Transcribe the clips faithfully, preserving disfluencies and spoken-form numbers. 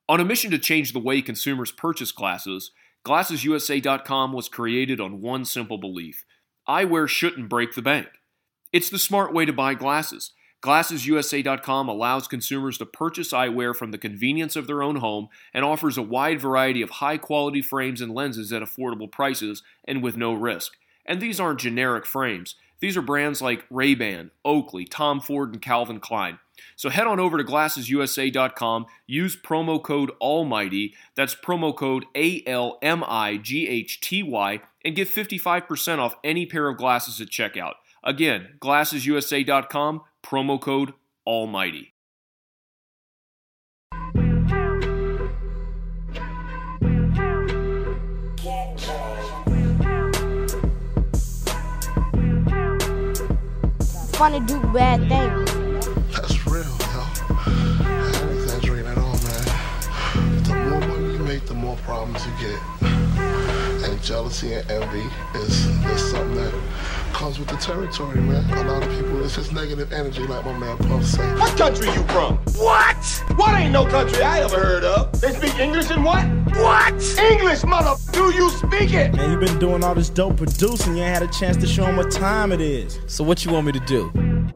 On a mission to change the way consumers purchase glasses, Glasses U S A dot com was created on one simple belief: eyewear shouldn't break the bank. It's the smart way to buy glasses. Glasses U S A dot com allows consumers to purchase eyewear from the convenience of their own home and offers a wide variety of high-quality frames and lenses at affordable prices and with no risk. And these aren't generic frames. These are brands like Ray-Ban, Oakley, Tom Ford, and Calvin Klein. So head on over to Glasses U S A dot com, use promo code ALMIGHTY, that's promo code A L M I G H T Y, and get fifty-five percent off any pair of glasses at checkout. Again, Glasses U S A dot com, promo code ALMIGHTY. Fun to do bad things. That's real, yo. I ain't exaggerating at all, man. The more money you make, the more problems you get. And jealousy and envy is, is something that comes with the territory, man. A lot of people, it's just negative energy, like my man Puff said. What country you from? What? What ain't no country I ever heard of? They speak English and what? What? English, mother. Do you speak it? Man, you been doing all this dope producing. You ain't had a chance to show them what time it is. So what you want me to do?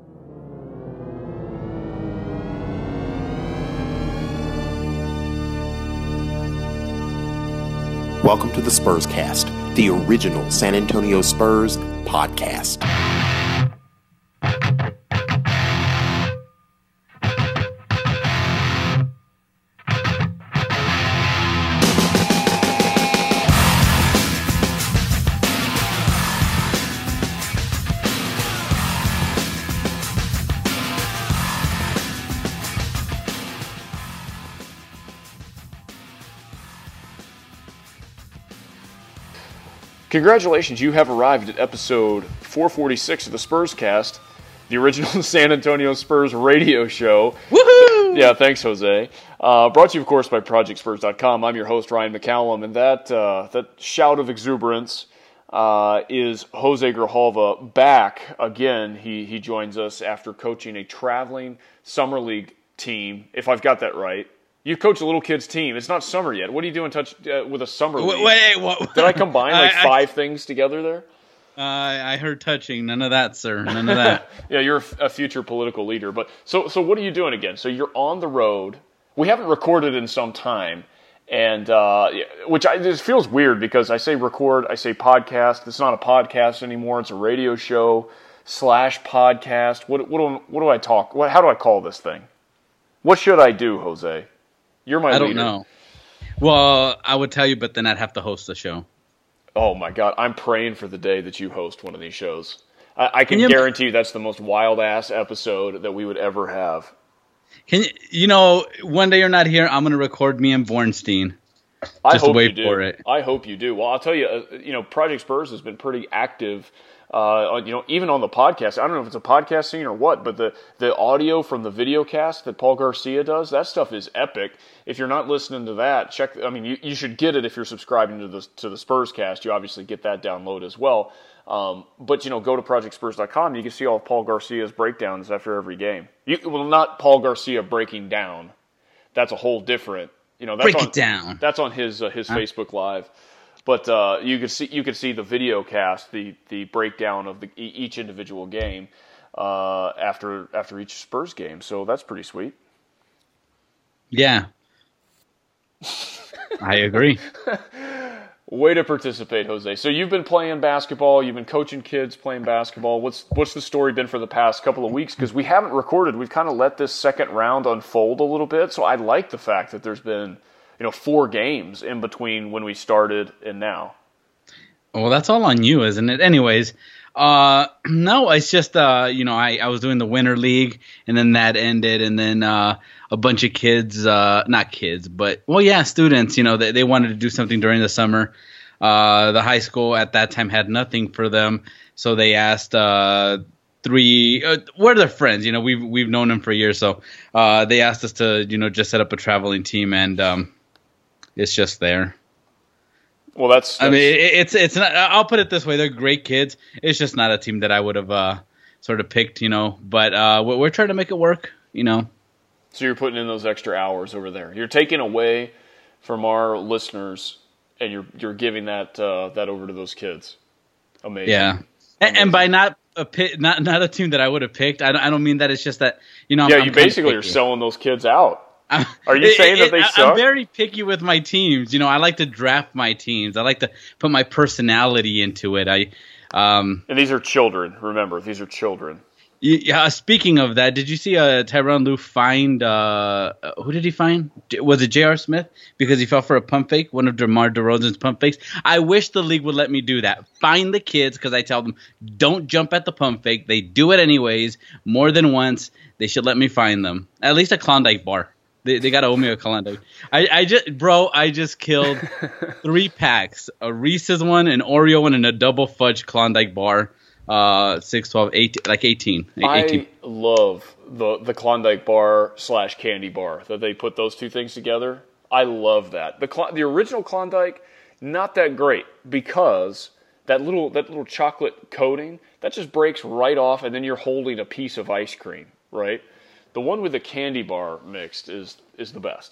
Welcome to the Spurs Cast, the original San Antonio Spurs podcast. Congratulations, you have arrived at episode four forty-six of the Spurs Cast, the original San Antonio Spurs radio show. Woohoo! Yeah, thanks, Jose. Uh, brought to you, of course, by Project Spurs dot com. I'm your host, Ryan McCallum, and that uh, that shout of exuberance uh, is Jose Grijalva back again. He he joins us after coaching a traveling summer league team, if I've got that right. You coach a little kid's team. It's not summer yet. What are you doing touch, uh, with a summer league? Wait, wait what? Did I combine like I, five I, things together there? Uh, I heard touching. None of that, sir. None of that. Yeah, you're a future political leader. But so, so what are you doing again? So you're on the road. We haven't recorded in some time, and uh, which I, this feels weird because I say record, I say podcast. It's not a podcast anymore. It's a radio show slash podcast. What what do, what do I talk? What, how do I call this thing? What should I do, Jose? You're my I leader. don't know. Well, I would tell you, but then I'd have to host the show. Oh, my God. I'm praying for the day that you host one of these shows. I, I can, can you, guarantee you that's the most wild-ass episode that we would ever have. Can you, you know, one day you're not here, I'm going to record me and Bornstein. Just I hope wait you do. for it. I hope you do. Well, I'll tell you, uh, you know, Project Spurs has been pretty active. Uh, you know, even on the podcast, I don't know if it's a podcast scene or what, but the, the audio from the video cast that Paul Garcia does, that stuff is epic. If you're not listening to that, check. I mean, you, you should get it if you're subscribing to the to the Spurs Cast. You obviously get that download as well. Um, but you know, go to Project Spurs dot com. You can see all of Paul Garcia's breakdowns after every game. You, well, not Paul Garcia breaking down. That's a whole different. You know, that's break on, it down. That's on his uh, his huh? Facebook Live. But uh, you could see you could see the video cast, the the breakdown of the each individual game uh, after after each Spurs game. So that's pretty sweet. Yeah, I agree. Way to participate, Jose. So you've been playing basketball. You've been coaching kids playing basketball. What's what's the story been for the past couple of weeks? Because we haven't recorded. We've kind of let this second round unfold a little bit. So I like the fact that there's been, you know, four games in between when we started and now. Well, that's all on you, isn't it? Anyways, uh, no, it's just, uh, you know, I, I was doing the Winter League, and then that ended, and then uh, a bunch of kids, uh, not kids, but, well, yeah, students, you know, they, they wanted to do something during the summer. Uh, the high school at that time had nothing for them, so they asked uh, three, uh, we're their friends, you know, we've, we've known them for years, so uh, they asked us to, you know, just set up a traveling team, and um, it's just there. Well, that's, that's. I mean, it, it's it's not. I'll put it this way: they're great kids. It's just not a team that I would have uh, sort of picked, you know. But uh, we're, we're trying to make it work, you know. So you're putting in those extra hours over there. You're taking away from our listeners, and you're you're giving that uh, that over to those kids. Amazing. Yeah, Amazing. And, and by not a pick, not not a team that I would have picked. I don't, I don't mean that. It's just that you know. Yeah, I'm, you I'm basically are selling those kids out. I'm, Are you saying it, that they it, suck? I'm very picky with my teams. You know, I like to draft my teams. I like to put my personality into it. I. Um, and these are children. Remember, these are children. Yeah. Speaking of that, did you see uh, Tyronn Lue find uh, who did he find? Was it J R. Smith because he fell for a pump fake? One of DeMar DeRozan's pump fakes. I wish the league would let me do that. Find the kids because I tell them don't jump at the pump fake. They do it anyways more than once. They should let me find them. At least a Klondike bar. They they gotta owe me a Klondike. I, I just bro, I just killed three packs: a Reese's one, an Oreo one, and a double fudge Klondike bar. Uh, six, twelve, eighteen, like eighteen. eighteen. I love the the Klondike bar slash candy bar that they put those two things together. I love that. The the original Klondike, not that great because that little that little chocolate coating that just breaks right off, and then you're holding a piece of ice cream, right? The one with the candy bar mixed is is the best.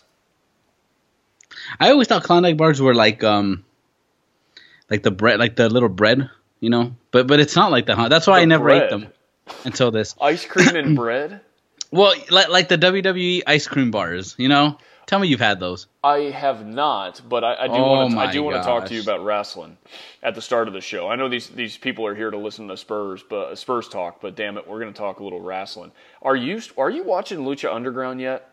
I always thought Klondike bars were like um, like the bread, like the little bread, you know. But but it's not like that. Huh? That's why The I never bread. ate them until this. Ice cream and bread? Well, like like the W W E ice cream bars, you know. Tell me you've had those. I have not, but I, I do Oh want to. I my do want to talk to you gosh. about wrestling at the start of the show. I know these these people are here to listen to Spurs, but Spurs talk. But damn it, we're going to talk a little wrestling. Are you are you watching Lucha Underground yet?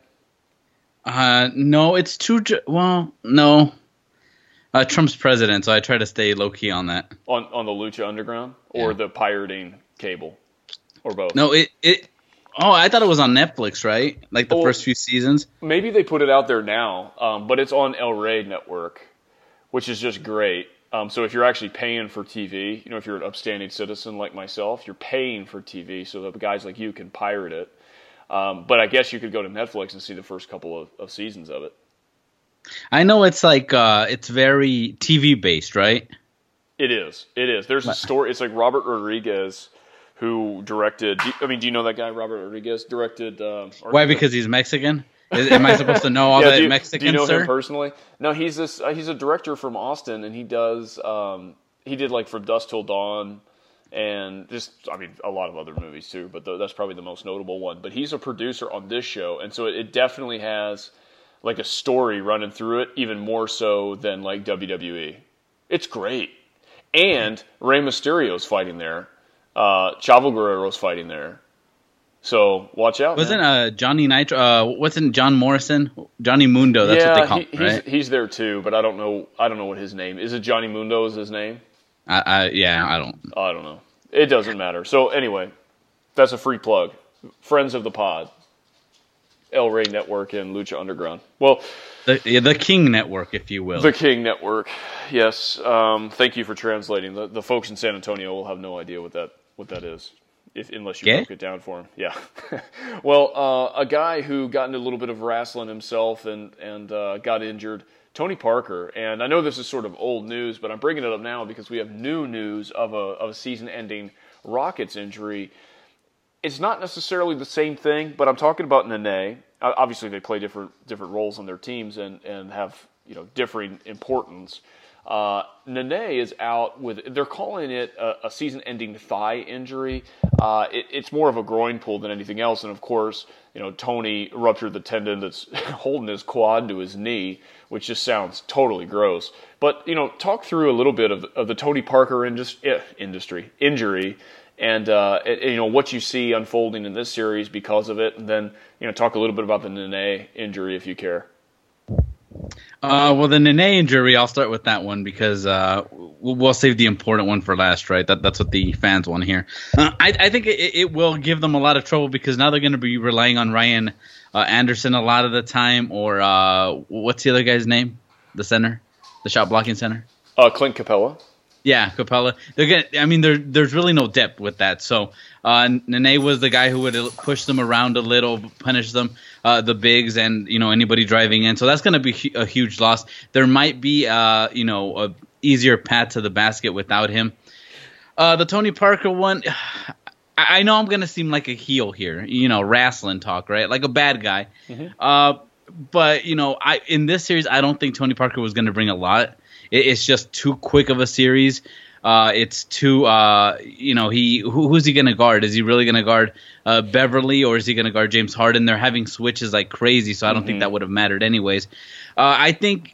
Uh, no, it's too. Ju- well, no. Uh, Trump's president, so I try to stay low key on that. On on the Lucha Underground or Yeah. the pirating cable, or both? No, it it. Oh, I thought it was on Netflix, right? Like the Oh. first few seasons. Maybe they put it out there now, um, but it's on El Rey Network, which is just great. Um, so if you're actually paying for T V, you know, if you're an upstanding citizen like myself, you're paying for T V so that guys like you can pirate it. Um, but I guess you could go to Netflix and see the first couple of, of seasons of it. I know it's like uh, it's very T V based, right? It is. It is. There's a story. It's like Robert Rodriguez, who directed. do you- I mean, do you know that guy, Robert Rodriguez? Directed. Um, or- Why? Because he's Mexican? Is, am I supposed to know all Yeah, that do you, Mexican, do you know sir? him personally? No, he's this. Uh, he's a director from Austin, and he does. Um, he did like From Dusk Till Dawn, and just I mean a lot of other movies too. But th- that's probably the most notable one. But he's a producer on this show, and so it, it definitely has like a story running through it, even more so than like W W E. It's great, and Rey Mysterio's fighting there. Uh, Chavo Guerrero's fighting there. So watch out. Wasn't man. uh Johnny Nitro? Uh, wasn't John Morrison? Johnny Mundo. That's yeah, what they call he, him, he's, right? he's there too, but I don't know. I don't know what his name is. It Johnny Mundo is his name? I, I, yeah, I don't. I don't know. It doesn't matter. So anyway, that's a free plug. Friends of the pod, El Rey Network and Lucha Underground. Well, The yeah, the King Network, if you will. the King Network. Yes. Um, thank you for translating. The, the folks in San Antonio will have no idea what that what that is, if unless you Okay. broke it down for them. Yeah. Well, uh, a guy who got into a little bit of wrestling himself and and uh, got injured, Tony Parker. And I know this is sort of old news, but I'm bringing it up now because we have new news of a of a season-ending Rockets injury. It's not necessarily the same thing, but I'm talking about Nene. Uh, Obviously, they play different different roles on their teams and, and have you know differing importance. Uh, Nene is out with, they're calling it a, a season-ending thigh injury. Uh, it, it's more of a groin pull than anything else. And of course, you know, Tony ruptured the tendon that's holding his quad to his knee, which just sounds totally gross. But, you know, talk through a little bit of, of the Tony Parker indus- eh, industry, injury, and, uh, and, you know, what you see unfolding in this series because of it. And then, you know, talk a little bit about the Nene injury if you care. Uh, well, the Nene injury, I'll start with that one because uh, we'll, we'll save the important one for last, right? That, that's what the fans want to hear. Uh, I, I think it, it will give them a lot of trouble because now they're going to be relying on Ryan uh, Anderson a lot of the time, or uh, what's the other guy's name? The center, the shot blocking center. Uh, Clint Capella. Yeah, Capella. They're gonna, I mean, there, there's really no depth with that. So uh, Nene was the guy who would push them around a little, punish them, uh, the bigs, and you know anybody driving in. So that's going to be hu- a huge loss. There might be, uh, you know, a easier path to the basket without him. Uh, the Tony Parker one, I, I know I'm going to seem like a heel here, you know, wrestling talk, right? Like a bad guy. Mm-hmm. Uh, but, you know, I in this series, I don't think Tony Parker was going to bring a lot. It, it's just too quick of a series. Uh, it's too, uh, you know, he who, who's he going to guard? Is he really going to guard uh, Beverly, or is he going to guard James Harden? They're having switches like crazy, so I don't mm-hmm. think that would have mattered anyways. Uh, I think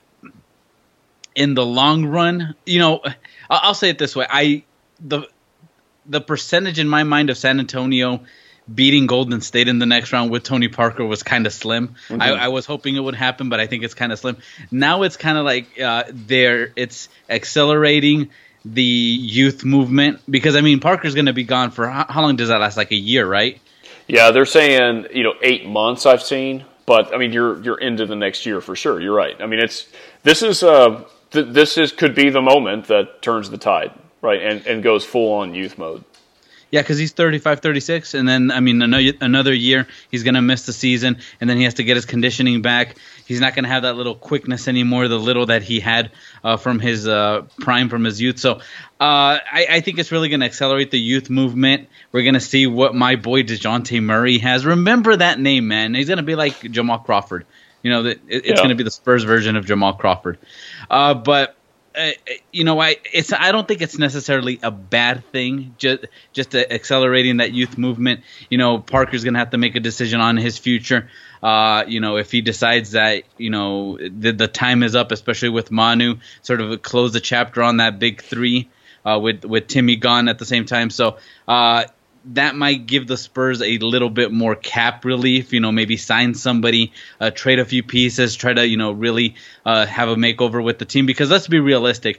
in the long run, you know, I'll say it this way: I the the percentage in my mind of San Antonio beating Golden State in the next round with Tony Parker was kind of slim. Mm-hmm. I, I was hoping it would happen, but I think it's kind of slim. Now it's kind of like uh, there, it's accelerating the youth movement, because I mean Parker's going to be gone for how, how long does that last? Like a year, right? Yeah, they're saying you know eight months. I've seen, but I mean you're you're into the next year for sure. You're right. I mean it's this is uh th- this is could be the moment that turns the tide, right, and and goes full on youth mode. Yeah, because he's thirty-five, thirty-six, and then, I mean, another, another year, he's going to miss the season, and then he has to get his conditioning back. He's not going to have that little quickness anymore, the little that he had uh, from his uh, prime, from his youth. So uh, I, I think it's really going to accelerate the youth movement. We're going to see what my boy DeJounte Murray has. Remember that name, man. He's going to be like Jamal Crawford. You know, it, it's yeah. going to be the Spurs version of Jamal Crawford. Uh, but... Uh, you know, I it's I don't think it's necessarily a bad thing. Just just uh, accelerating that youth movement. You know, Parker's gonna have to make a decision on his future. Uh, you know, if he decides that you know the, the time is up, especially with Manu, sort of close the chapter on that big three uh, with with Timmy gone at the same time. So uh, that might give the Spurs a little bit more cap relief, you know, maybe sign somebody, uh, trade a few pieces, try to, you know, really uh, have a makeover with the team. Because let's be realistic,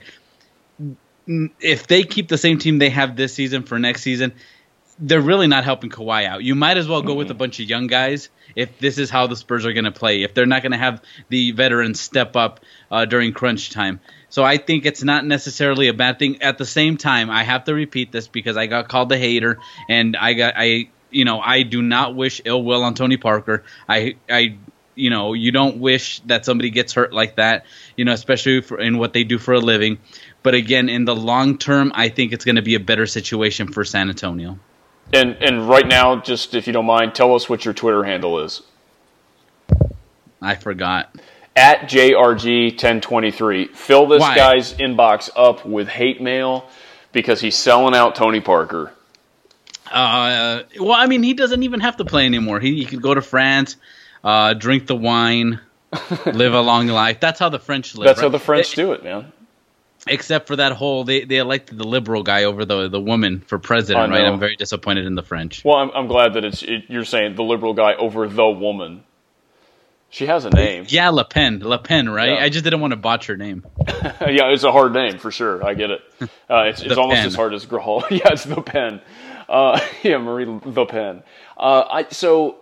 if they keep the same team they have this season for next season, they're really not helping Kawhi out. You might as well go mm-hmm. with a bunch of young guys if this is how the Spurs are going to play, if they're not going to have the veterans step up uh, during crunch time. So I think it's not necessarily a bad thing. At the same time, I have to repeat this because I got called a hater, and I got I you know I do not wish ill will on Tony Parker. I I you know you don't wish that somebody gets hurt like that, you know, especially for, in what they do for a living. But again, in the long term, I think it's going to be a better situation for San Antonio. And and right now, just if you don't mind, tell us what your Twitter handle is. I forgot. At J R G ten twenty-three. Fill this Why? guy's inbox up with hate mail because he's selling out Tony Parker. Uh, well, I mean, he doesn't even have to play anymore. He, he could go to France, uh, drink the wine, live a long life. That's how the French live. That's right? how the French it, do it, man. Except for that whole, they, they elected the liberal guy over the the woman for president, right? I'm very disappointed in the French. Well, I'm, I'm glad that it's it, you're saying the liberal guy over the woman. She has a name. Yeah, Le Pen. Le Pen, right? Yeah. I just didn't want to botch her name. Yeah, it's a hard name for sure. I get it. Uh, it's it's almost Pen. as hard as Grawl. Yeah, it's the Pen. Uh, yeah, Marie the Pen. Uh, I so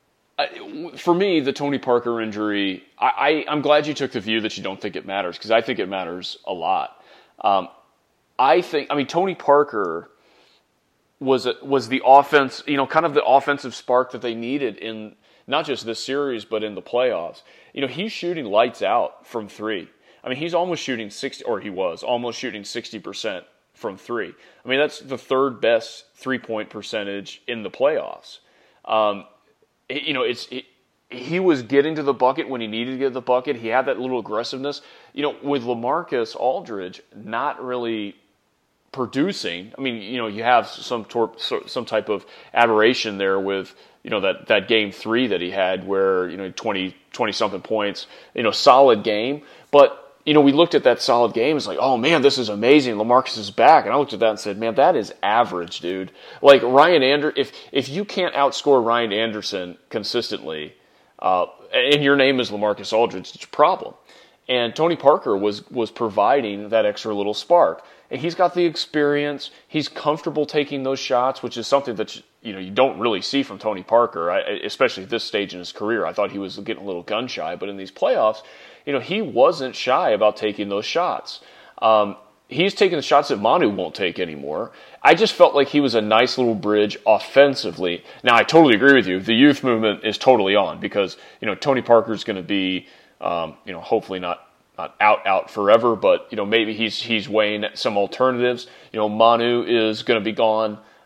I, for me, the Tony Parker injury. I, I I'm glad you took the view that you don't think it matters, because I think it matters a lot. Um, I think. I mean, Tony Parker was a, was the offense. You know, kind of the offensive spark that they needed in. Not just this series, but in the playoffs. You know, he's shooting lights out from three. I mean, he's almost shooting sixty, or he was almost shooting sixty percent from three. I mean, that's the third best three-point percentage in the playoffs. Um, you know, it's it, he was getting to the bucket when he needed to get to the bucket. He had that little aggressiveness. You know, with LaMarcus Aldridge not really producing. I mean, you know, you have some tor- some type of aberration there with. You know, that, that game three that he had where, you know, twenty, twenty-something points, you know, solid game. But, you know, we looked at that solid game. It's like, oh, man, this is amazing. LaMarcus is back. And I looked at that and said, man, that is average, dude. Like, Ryan Anderson, if, if you can't outscore Ryan Anderson consistently, uh, and your name is LaMarcus Aldridge, it's a problem. And Tony Parker was was providing that extra little spark. And he's got the experience. He's comfortable taking those shots, which is something that you know you don't really see from Tony Parker, I, especially at this stage in his career. I thought he was getting a little gun shy, but in these playoffs, you know, he wasn't shy about taking those shots. Um, he's taking the shots that Manu won't take anymore. I just felt like he was a nice little bridge offensively. Now, I totally agree with you. The youth movement is totally on because you know Tony Parker's going to be, um, you know, hopefully not. Not out, out forever, but you know maybe he's he's weighing some alternatives. You know, Manu is going to be gone.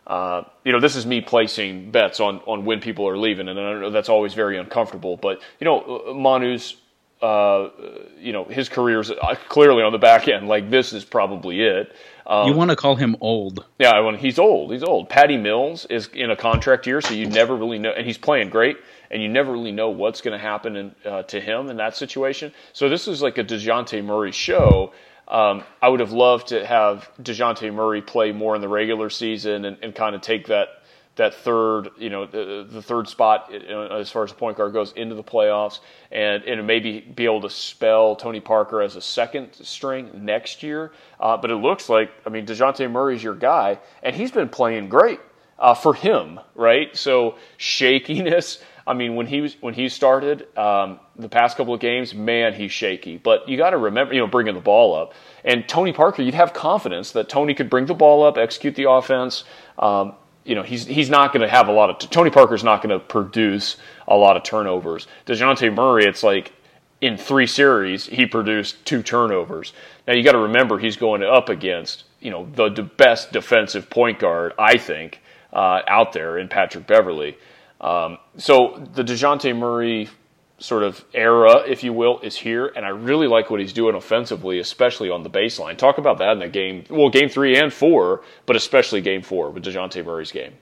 Uh, you know, this is me placing bets on, on when people are leaving, and I know that's always very uncomfortable. But, you know, Manu's, uh, you know, his career's clearly on the back end. Like, this is probably it. Um, you want to call him old. Yeah, I want, he's old. He's old. Patty Mills is in a contract year, so you never really know. And he's playing great, and you never really know what's going to happen in, uh, to him in that situation. So this is like a DeJounte Murray show. Um, I would have loved to have DeJounte Murray play more in the regular season and, and kind of take that that third, you know, the, the third spot you know, as far as the point guard goes into the playoffs, and, and maybe be able to spell Tony Parker as a second string next year. Uh, but it looks like, I mean, DeJounte Murray's your guy, and he's been playing great uh, for him, right? So shakiness. I mean, when he was when he started um, the past couple of games, man, he's shaky. But you got to remember, you know, bringing the ball up. And Tony Parker, you'd have confidence that Tony could bring the ball up, execute the offense. Um, you know, he's he's not going to have a lot of – Tony Parker's not going to produce a lot of turnovers. DeJounte Murray, it's like in three series, he produced two turnovers. Now, you got to remember he's going up against, you know, the, the best defensive point guard, I think, uh, out there in Patrick Beverley. Um, so the DeJounte Murray sort of era, if you will, is here, and I really like what he's doing offensively, especially on the baseline. Talk about that in the game, well, game three and four, but especially game four with DeJounte Murray's game.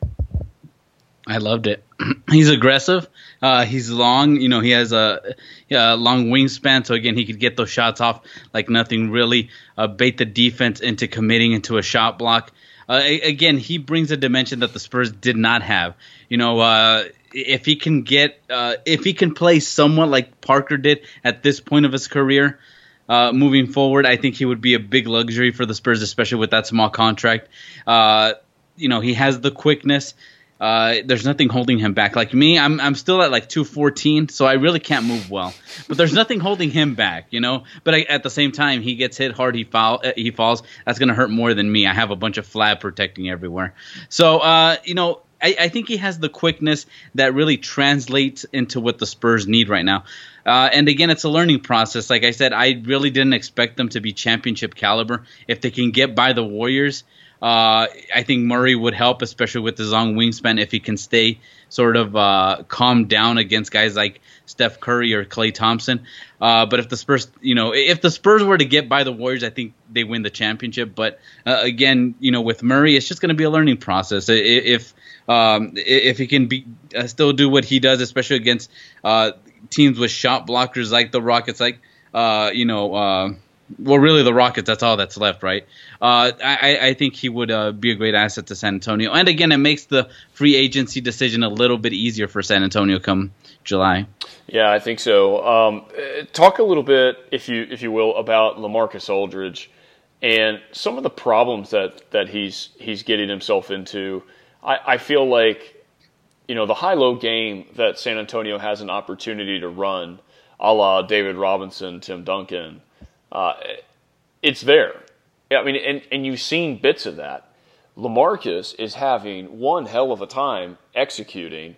I loved it. He's aggressive. Uh, he's long. You know, he has a, a long wingspan, so again, he could get those shots off like nothing, really uh, bait the defense into committing into a shot block. Uh, again, he brings a dimension that the Spurs did not have. You know, uh, if he can get, uh, if he can play somewhat like Parker did at this point of his career, uh, moving forward, I think he would be a big luxury for the Spurs, especially with that small contract. Uh, you know, he has the quickness. Uh, there's nothing holding him back. Like me, I'm I'm still at like two fourteen, so I really can't move well. But there's nothing holding him back, you know. But I, at the same time, he gets hit hard, he foul, uh, he falls. That's gonna hurt more than me. I have a bunch of flab protecting everywhere. So uh, you know, I, I think he has the quickness that really translates into what the Spurs need right now. Uh, and again, it's a learning process. Like I said, I really didn't expect them to be championship caliber. If they can get by the Warriors, Uh, I think Murray would help, especially with his long wingspan, if he can stay sort of uh, calmed down against guys like Steph Curry or Klay Thompson. Uh, but if the Spurs, you know, if the Spurs were to get by the Warriors, I think they win the championship. But uh, again, you know, with Murray, it's just going to be a learning process. If um, if he can be uh, still do what he does, especially against uh, teams with shot blockers like the Rockets, like uh, you know. Uh, Well, really, the Rockets, that's all that's left, right? Uh, I, I think he would uh, be a great asset to San Antonio. And again, it makes the free agency decision a little bit easier for San Antonio come July. Yeah, I think so. Um, talk a little bit, if you if you will, about LaMarcus Aldridge and some of the problems that, that he's he's getting himself into. I, I feel like, you know, the high-low game that San Antonio has an opportunity to run, a la David Robinson, Tim Duncan, Uh, it's there. I mean, and, and you've seen bits of that. LaMarcus is having one hell of a time executing.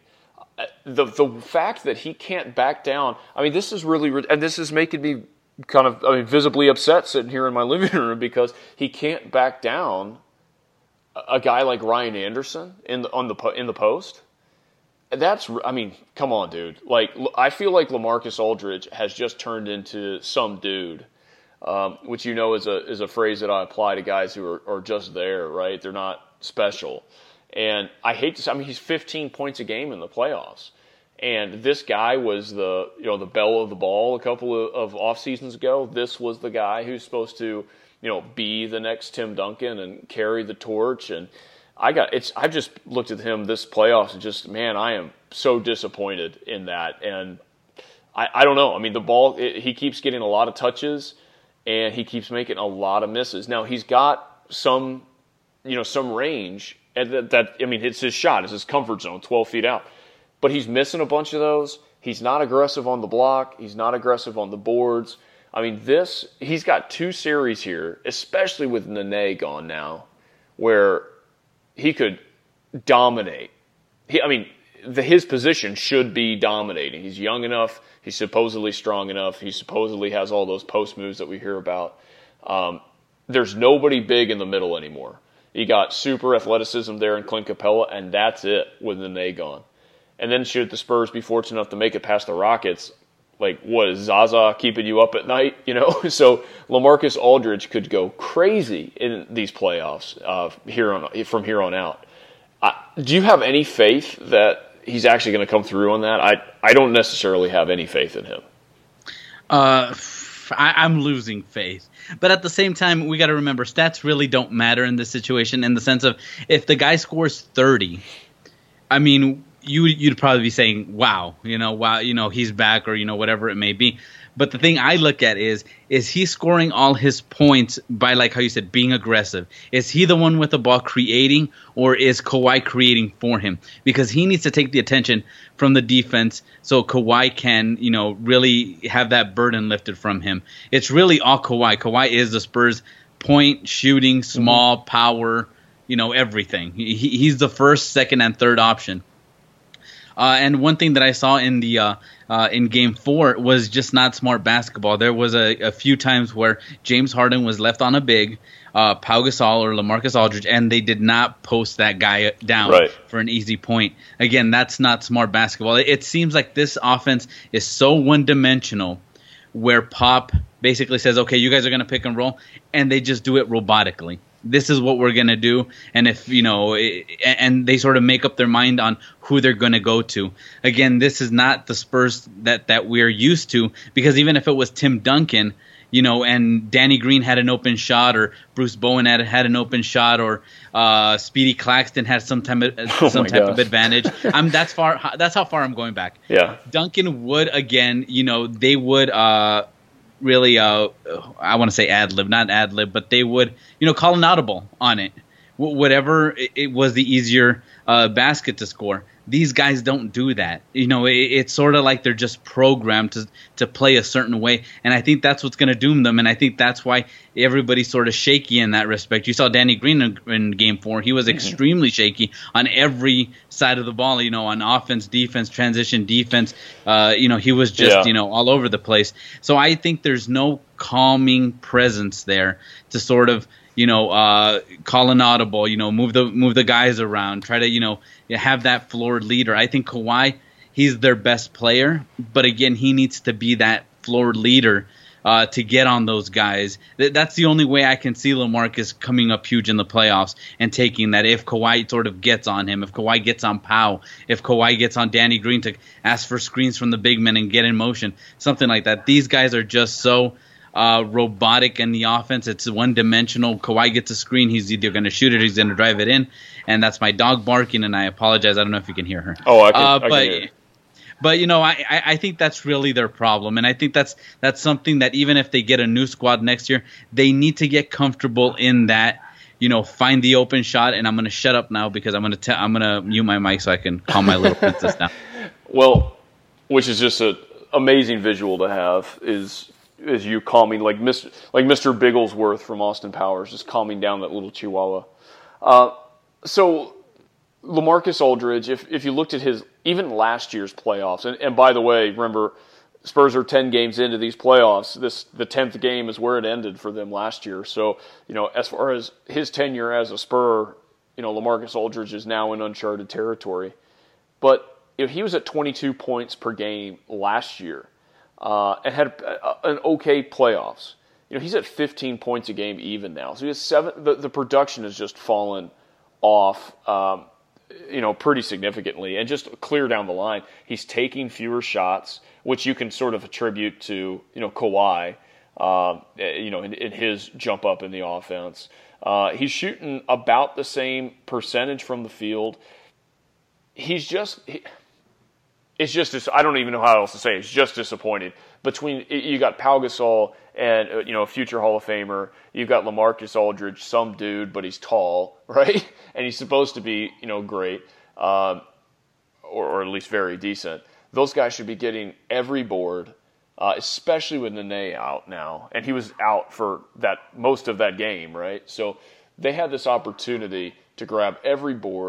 The the fact that he can't back down, I mean, this is really, and this is making me kind of, I mean, visibly upset sitting here in my living room because he can't back down a guy like Ryan Anderson in the, on the in the post. That's, I mean, come on, dude. Like, I feel like LaMarcus Aldridge has just turned into some dude. Um, which you know is a is a phrase that I apply to guys who are, are just there, right? They're not special. And I hate to say, I mean, he's fifteen points a game in the playoffs. And this guy was the, you know, the belle of the ball a couple of, of off seasons ago. This was the guy who's supposed to, you know, be the next Tim Duncan and carry the torch. And I got, it's, I've just looked at him this playoffs and just, man, I am so disappointed in that. And I, I don't know. I mean, the ball, it, he keeps getting a lot of touches. And he keeps making a lot of misses. Now, he's got some, you know, some range. And that, that, I mean, it's his shot. It's his comfort zone, twelve feet out. But he's missing a bunch of those. He's not aggressive on the block. He's not aggressive on the boards. I mean, this, he's got two series here, especially with Nene gone now, where he could dominate. He, I mean, the, his position should be dominating. He's young enough. He's supposedly strong enough. He supposedly has all those post moves that we hear about. Um, there's nobody big in the middle anymore. You got super athleticism there in Clint Capella, and that's it with Nene gone. And then should the Spurs be fortunate enough to make it past the Rockets, like, what, is Zaza keeping you up at night? You know, so LaMarcus Aldridge could go crazy in these playoffs uh, here on from here on out. Uh, do you have any faith that he's actually going to come through on that? I I don't necessarily have any faith in him. Uh, I, I'm losing faith. But at the same time, we got to remember stats really don't matter in this situation, in the sense of if the guy scores thirty, I mean, you you'd probably be saying, wow, you know, wow, you know, he's back, or, you know, whatever it may be. But the thing I look at is, is he scoring all his points by, like how you said, being aggressive? Is he the one with the ball creating, or is Kawhi creating for him? Because he needs to take the attention from the defense so Kawhi can, you know, really have that burden lifted from him. It's really all Kawhi. Kawhi is the Spurs' point, shooting, small, mm-hmm. power, you know, everything. He, he's the first, second, and third option. Uh, and one thing that I saw in the uh, uh, in Game Four was just not smart basketball. There was a, a few times where James Harden was left on a big, uh, Pau Gasol or LaMarcus Aldridge, and they did not post that guy down right. for an easy point. Again, that's not smart basketball. It, it seems like this offense is so one-dimensional, where Pop basically says, "Okay, you guys are going to pick and roll," and they just do it robotically. This is what we're going to do. And if, you know, and they sort of make up their mind on who they're going to go to. Again, this is not the Spurs that, that we're used to, because even if it was Tim Duncan, you know, and Danny Green had an open shot, or Bruce Bowen had, had an open shot, or uh, Speedy Claxton had some type of, oh some type gosh. of advantage. I'm that's far. That's how far I'm going back. Yeah. Duncan would, again, you know, they would, uh, really, uh, I want to say ad-lib, not ad-lib, but they would, you know, call an audible on it. W- whatever, it, it was the easier uh, basket to score. These guys don't do that. You know, it, it's sort of like they're just programmed to to play a certain way, and I think that's what's going to doom them, and I think that's why everybody's sort of shaky in that respect. You saw Danny Green in, in Game four. He was mm-hmm. extremely shaky on every side of the ball, you know, on offense, defense, transition, defense. Uh, you know, he was just, yeah. you know, all over the place. So I think there's no calming presence there to sort of, you know, uh, call an audible, you know, move the move the guys around, try to, you know, have that floor leader. I think Kawhi, he's their best player, but again, he needs to be that floor leader uh, to get on those guys. Th- that's the only way I can see LaMarcus coming up huge in the playoffs and taking that. If Kawhi sort of gets on him, if Kawhi gets on Pau, if Kawhi gets on Danny Green to ask for screens from the big men and get in motion, something like that. These guys are just so Uh, robotic in the offense. It's one-dimensional. Kawhi gets a screen, he's either going to shoot it or he's going to drive it in. And that's my dog barking, and I apologize. I don't know if you can hear her. Oh, I can, uh, I but, can hear. But, you know, I, I think that's really their problem. And I think that's that's something that even if they get a new squad next year, they need to get comfortable in that, you know, find the open shot. And I'm going to shut up now because I'm going to te- I'm going to mute my mic so I can calm my little princess down. Well, which is just an amazing visual to have, is is you calming, like Mister like Mister Bigglesworth from Austin Powers, just calming down that little chihuahua. Uh, so LaMarcus Aldridge, if if you looked at his even last year's playoffs, and, and by the way, remember Spurs are ten games into these playoffs. This the tenth game is where it ended for them last year. So, you know, as far as his tenure as a Spur, you know, LaMarcus Aldridge is now in uncharted territory. But if he was at twenty-two points per game last year, Uh, and had a, an okay playoffs. You know, he's at fifteen points a game even now. So he has seven. The, the production has just fallen off, um, you know, pretty significantly, and just clear down the line. He's taking fewer shots, which you can sort of attribute to, you know, Kawhi, um, you know, in, in his jump up in the offense. Uh, he's shooting about the same percentage from the field. He's just. He, It's just, I don't even know how else to say it. It's just disappointing. Between, you got Pau Gasol and, you know, a future Hall of Famer. You've got LaMarcus Aldridge, some dude, but he's tall, right? And he's supposed to be, you know, great, um, or, or at least very decent. Those guys should be getting every board, uh, especially with Nene out now. And he was out for that most of that game, right? So they had this opportunity to grab every board,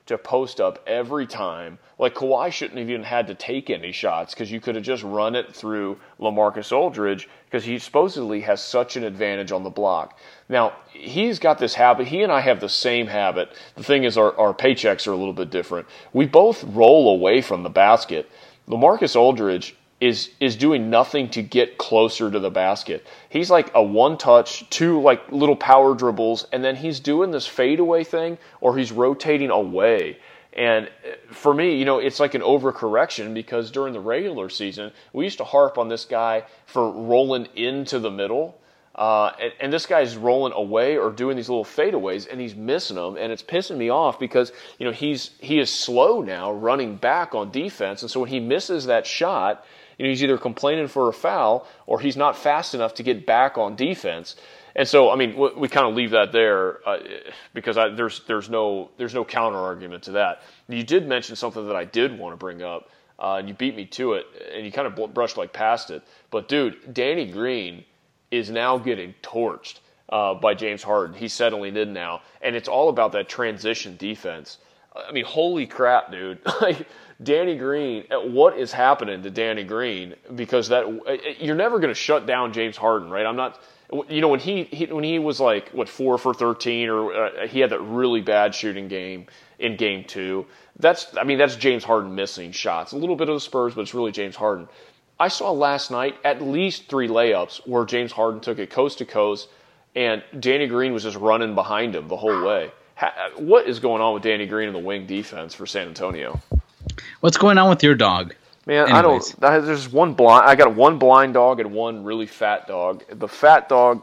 to post up every time. Like, Kawhi shouldn't have even had to take any shots because you could have just run it through LaMarcus Aldridge because he supposedly has such an advantage on the block. Now, he's got this habit. He and I have the same habit. The thing is, our, our paychecks are a little bit different. We both roll away from the basket. LaMarcus Aldridge is is doing nothing to get closer to the basket. He's like a one-touch, two like little power dribbles, and then he's doing this fadeaway thing, or he's rotating away. And for me, you know, it's like an overcorrection because during the regular season, we used to harp on this guy for rolling into the middle. Uh, and, and this guy's rolling away or doing these little fadeaways, and he's missing them, and it's pissing me off because, you know, he's he is slow now running back on defense, and so when he misses that shot, you know, he's either complaining for a foul or he's not fast enough to get back on defense. And so, I mean, we, we kind of leave that there uh, because I, there's there's no there's no counter argument to that. You did mention something that I did want to bring up, uh, and you beat me to it, and you kind of brushed like past it. But dude, Danny Green is now getting torched uh, by James Harden. He's settling in now, and it's all about that transition defense. I mean, holy crap, dude! Like Danny Green, what is happening to Danny Green? Because that you're never going to shut down James Harden, right? I'm not. You know, when he, he when he was like what four for thirteen, or uh, he had that really bad shooting game in game two. That's I mean that's James Harden missing shots. A little bit of the Spurs, but it's really James Harden. I saw last night at least three layups where James Harden took it coast to coast, and Danny Green was just running behind him the whole way. What is going on with Danny Green and the wing defense for San Antonio? What's going on with your dog? Man, Anyways. I don't. There's one blind. I got one blind dog and one really fat dog. The fat dog,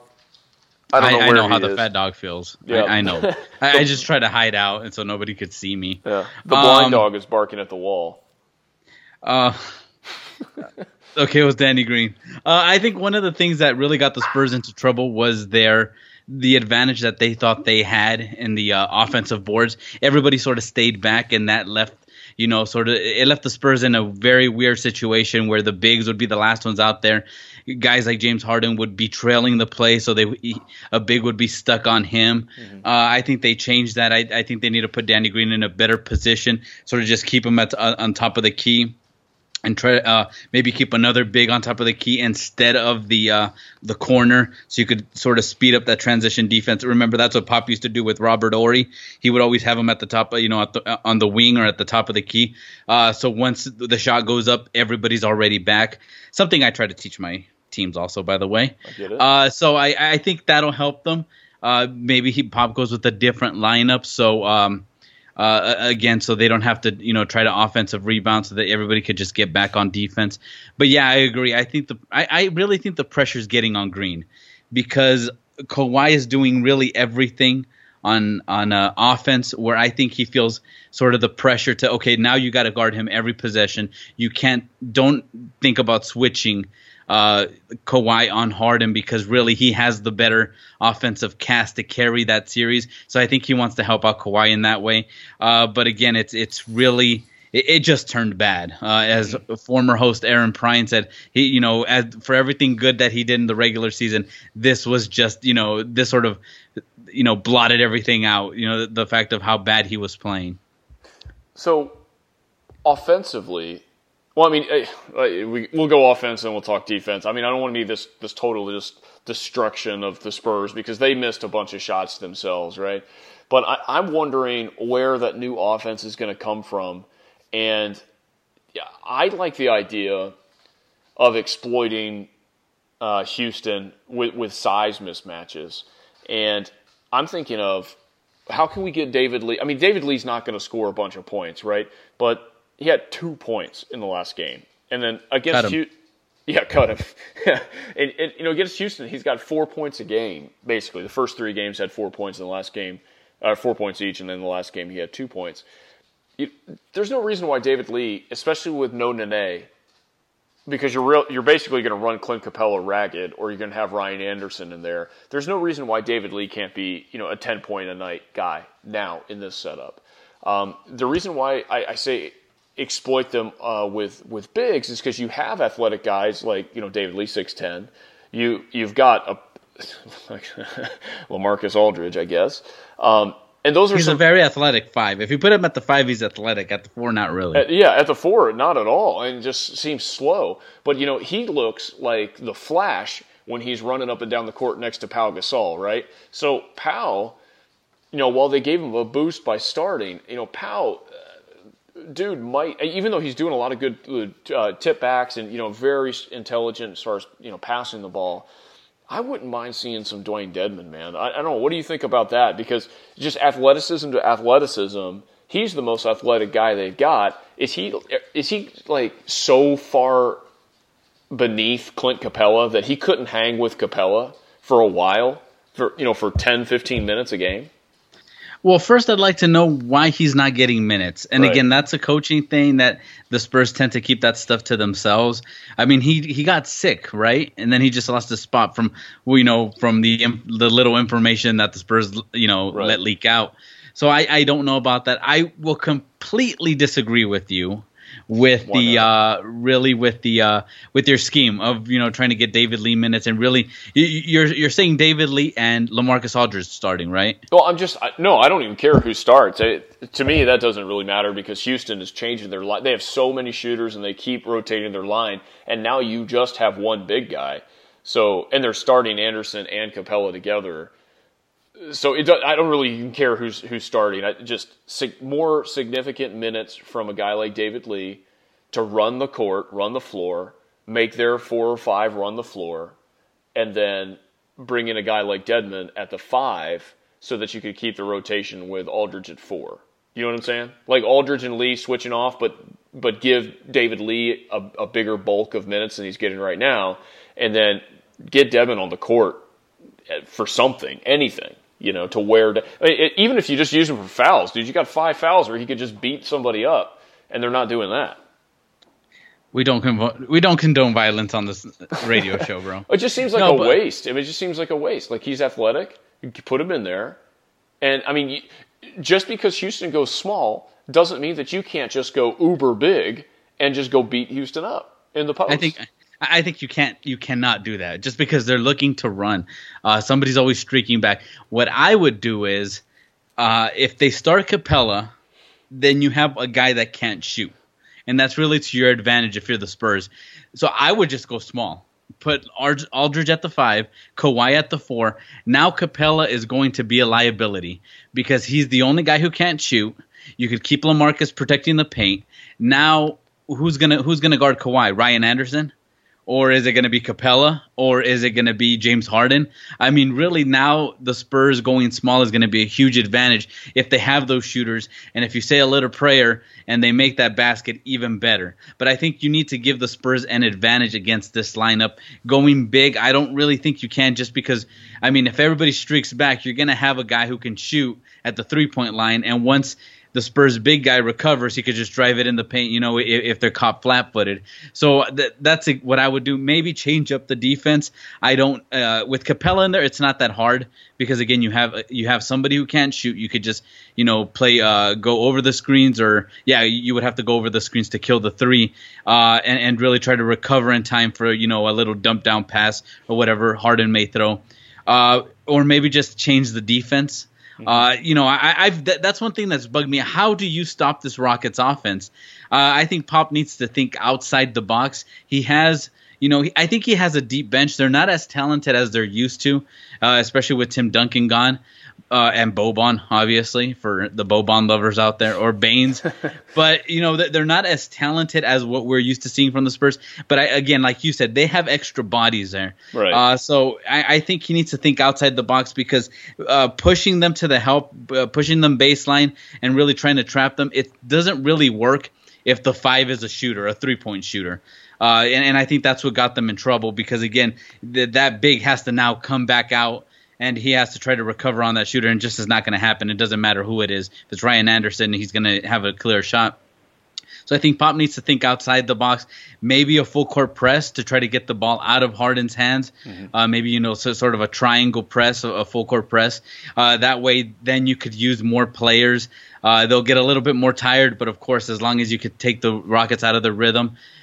I don't know I, where I know he how is. the fat dog feels. Yeah. I, I know. I, I just try to hide out, and so nobody could see me. Yeah. The blind Um, dog is barking at the wall. Uh, okay, it was Danny Green. Uh, I think one of the things that really got the Spurs into trouble was their the advantage that they thought they had in the uh, offensive boards. Everybody sort of stayed back, and that left. You know, sort of, it left the Spurs in a very weird situation where the bigs would be the last ones out there. Guys like James Harden would be trailing the play, so they a big would be stuck on him. Mm-hmm. Uh, I think they changed that. I, I think they need to put Danny Green in a better position, sort of just keep him at uh, on top of the key, and try to uh, maybe keep another big on top of the key instead of the uh, the corner, so you could sort of speed up that transition defense. Remember, that's what Pop used to do with Robert Horry. He would always have him at the top, you know, at the, on the wing or at the top of the key. Uh, so once the shot goes up, everybody's already back. Something I try to teach my teams also, by the way. I get it. Uh, so I, I think that'll help them. Uh, maybe he, Pop goes with a different lineup. So um, uh, again, so they don't have to, you know, try to offensive rebound, so that everybody could just get back on defense. But yeah, I agree. I think the I, I really think the pressure's getting on Green because Kawhi is doing really everything on on uh, offense, where I think he feels sort of the pressure to, okay, now you got to guard him every possession. You can't don't think about switching uh, Kawhi on Harden because really he has the better offensive cast to carry that series. So I think he wants to help out Kawhi in that way. Uh, but again, it's it's really it, it just turned bad. Uh, as former host Aaron Prine said, he you know as for everything good that he did in the regular season, this was just you know this sort of you know blotted everything out. You know the, the fact of how bad he was playing. So offensively. Well, I mean, we, we'll go offense and we'll talk defense. I mean, I don't want to be this this total just destruction of the Spurs because they missed a bunch of shots themselves, right? But I, I'm wondering where that new offense is going to come from. And yeah, I like the idea of exploiting uh, Houston with, with size mismatches. And I'm thinking of how can we get David Lee? I mean, David Lee's not going to score a bunch of points, right? But he had two points in the last game, and then against Houston, yeah, cut him. and, and you know, against Houston, he's got four points a game. Basically, the first three games had four points in the last game, uh, four points each, and then the last game he had two points. You, there's no reason why David Lee, especially with no Nene, because you're real, you're basically going to run Clint Capella ragged, or you're going to have Ryan Anderson in there. There's no reason why David Lee can't be, you know, a ten point a night guy now in this setup. Um, the reason why I, I say exploit them uh, with with bigs is because you have athletic guys like you know David Lee six ten. You you've got a LaMarcus Aldridge, I guess. Um, And those are he's some, a very athletic five. If you put him at the five, he's athletic. At the four, not really. At, yeah, at the four, not at all, and just seems slow. But you know, he looks like the Flash when he's running up and down the court next to Pau Gasol, right? So Pau, you know, while they gave him a boost by starting, you know, Pau, uh, dude, might even though he's doing a lot of good uh, tip backs and you know very intelligent as far as you know passing the ball. I wouldn't mind seeing some Dwayne Dedmon, man. I, I don't know. What do you think about that? Because just athleticism to athleticism, he's the most athletic guy they've got. Is he is he like so far beneath Clint Capella that he couldn't hang with Capella for a while, for you know, for ten, fifteen minutes a game? Well, first I'd like to know why he's not getting minutes. And right. again, that's a coaching thing that the Spurs tend to keep that stuff to themselves. I mean, he he got sick, right? And then he just lost his spot from, well, you know, from the the little information that the Spurs, you know, right. let leak out. So I, I don't know about that. I will completely disagree with you with Why the not? uh, really with the uh, with your scheme of you know trying to get David Lee minutes and really you, you're you're saying David Lee and LaMarcus Aldridge starting, right? Well, I'm just I, no, I don't even care who starts. It, to me, that doesn't really matter because Houston is changing their line. They have so many shooters and they keep rotating their line, and now you just have one big guy. So and they're starting Anderson and Capella together. So it, I don't really even care who's who's starting. I just more significant minutes from a guy like David Lee to run the court, run the floor, make their four or five run the floor, and then bring in a guy like Dedmon at the five so that you could keep the rotation with Aldridge at four. You know what I'm saying? Like Aldridge and Lee switching off, but but give David Lee a, a bigger bulk of minutes than he's getting right now, and then get Dedmon on the court for something, anything. You know, to where, to, I mean, even if you just use him for fouls, dude, you got five fouls where he could just beat somebody up, and they're not doing that. We don't convo- we don't condone violence on this radio show, bro. It just seems like no, a but- waste. I mean, it just seems like a waste. Like he's athletic, you put him in there, and I mean, just because Houston goes small doesn't mean that you can't just go uber big and just go beat Houston up in the post. I think. I think you can't, you cannot do that just because they're looking to run. Uh, somebody's always streaking back. What I would do is, uh, if they start Capella, then you have a guy that can't shoot, and that's really to your advantage if you're the Spurs. So I would just go small. Put Aldridge at the five, Kawhi at the four. Now Capella is going to be a liability because he's the only guy who can't shoot. You could keep LaMarcus protecting the paint. Now who's gonna who's gonna guard Kawhi? Ryan Anderson? Or is it going to be Capella? Or is it going to be James Harden? I mean, really now the Spurs going small is going to be a huge advantage if they have those shooters. And if you say a little prayer and they make that basket, even better. But I think you need to give the Spurs an advantage against this lineup. Going big, I don't really think you can just because, I mean, if everybody streaks back, you're going to have a guy who can shoot at the three-point line. And once the Spurs big guy recovers, he could just drive it in the paint, you know, if, if they're caught flat-footed. So th- that's a, what I would do. Maybe change up the defense. I don't uh, with Capella in there, it's not that hard because again, you have you have somebody who can't shoot. You could just you know play uh, go over the screens, or yeah, you would have to go over the screens to kill the three, uh, and and really try to recover in time for you know a little dump down pass or whatever Harden may throw, uh, or maybe just change the defense. Uh, you know, I, I've th- that's one thing that's bugged me. How do you stop this Rockets offense? Uh, I think Pop needs to think outside the box. He has, you know, he, I think he has a deep bench. They're not as talented as they're used to, uh, especially with Tim Duncan gone. Uh, and Boban, obviously, for the Boban lovers out there, or Baines. But, you know, they're not as talented as what we're used to seeing from the Spurs. But, I, again, like you said, they have extra bodies there. Right. Uh, so I, I think he needs to think outside the box because uh, pushing them to the help, uh, pushing them baseline and really trying to trap them, it doesn't really work if the five is a shooter, a three-point shooter. Uh, and, and I think that's what got them in trouble because, again, th- that big has to now come back out. And he has to try to recover on that shooter, and just is not going to happen. It doesn't matter who it is. If it's Ryan Anderson, he's going to have a clear shot. So I think Pop needs to think outside the box. Maybe a full court press to try to get the ball out of Harden's hands. Mm-hmm. Uh, maybe, you know, so, sort of a triangle press, a, a full court press. Uh, that way, then you could use more players. Uh, they'll get a little bit more tired, but of course, as long as you could take the Rockets out of the rhythm,